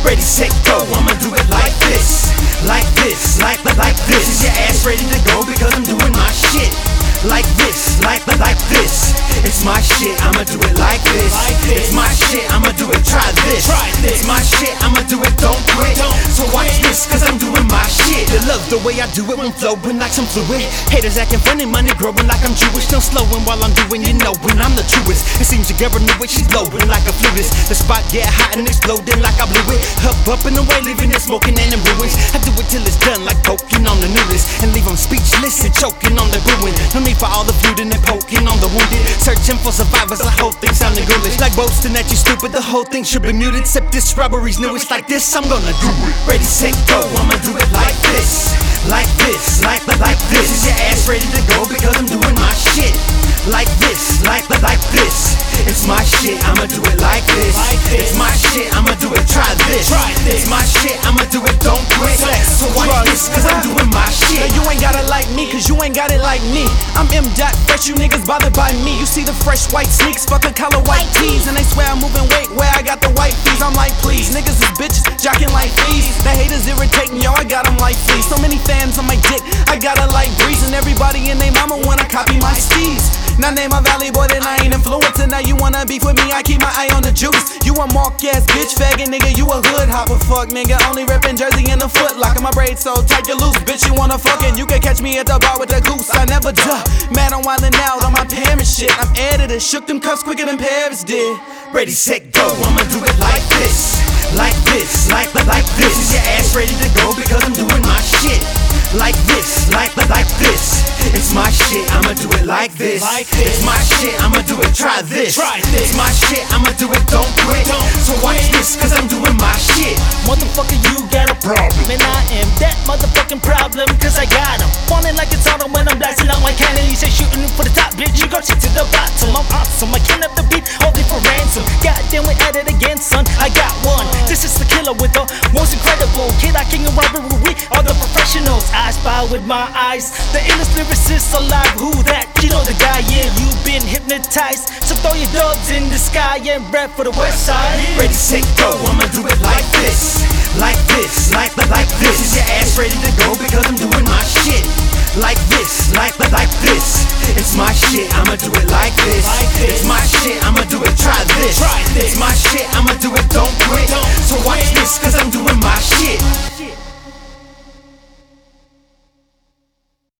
Ready, set, go, I'ma do it like this. Like this, like this. Is your ass ready to go? Because I'm doing my shit. Like this, like this. It's my shit, I'ma do it like this. It's my shit, I'ma do it, try this. It's my shit, I'ma do it, don't quit. So watch this, cause I'm doing my shit. You love the way I do it when flowing like some fluid. Haters acting funny, money growing like I'm Jewish. Still slowing while I'm doing, you know when I'm the truest. It seems you never knew it, she's blowing like a flutist. The spot get hot and exploding like I blew it. Up and away, leaving it smoking and in ruins. I do it till it's done like poking on the nudist. And leave them speechless and choking on the booing. No need for all the feuding and poking on the wounded. Searching for survivors, the whole thing sounding ghoulish. Like boasting that you stupid, the whole thing should be muted. Except this robbery's new, it's like this, I'm gonna do it. Ready, set, go, I'ma do it like this. Like this, like this. Is your ass ready to go? Because I'm doing my shit. Like this, like this. It's my shit, I'ma do it like this. It's my shit, I'ma do it, try this. It's my shit, I'ma do it, don't quit. So watch this, cause I'm doing my shit. Now you ain't gotta like me, cause you ain't got it like me. I'm M. Fresh, you niggas bothered by me. You see the fresh white sneaks, fucking color white tees. And they swear I'm moving weight where I got the white fees. I'm like, please, niggas is bitches, jocking like fleas. The haters irritating, yo, I got them like fleas. So many fans on my dick, I got a like breeze. And everybody and they mama wanna copy my steez. Now name my valley boy, then I ain't influenced. And now you wanna beef with me, I keep my eye on the juice. You a mark ass bitch, faggot nigga, you a hood hopper, fuck nigga. Only rippin' Jersey in the foot locker. My braid so tight you loose, bitch, you wanna fuck it. You can catch me at the bar with the goose, I never duh. Mad I'm wildin' out on my parents shit. I'm edited, shook them cuffs quicker than Paris did. Ready, set, go, I'ma do it like this. Like this, like this. Is your ass ready to go? Because I'm doing my shit. Like this, like this. It's my shit, I'ma do it like this. It's my shit, I'ma do it, try this. It's my shit, I'ma do it, don't quit. So watch this, cause I'm doing my shit. Motherfucker, you got a problem, and I am that motherfucking problem, cause I got him. Falling like it's autumn when I'm blasting out my cannon. You say shooting for the top, bitch, you go shit to the bottom. I'm awesome, I can't have the beat, only for ransom. Goddamn, we at it again, son, I got one. This is the killer with the most incredible kid, I king of robbery, we are the professionals. I spy with my eyes, the illest lyricist alive. Who that? You know the guy, yeah, you've been hypnotized. So throw your dogs in the sky and rap for the west side. Ready, set, go, I'ma do it like this. Like this, like this. Is your ass ready to go? Because I'm doing my shit. Like this, like this. It's my shit, I'ma do it like this. It's my shit, I'ma do it, try this. It's my shit, I'ma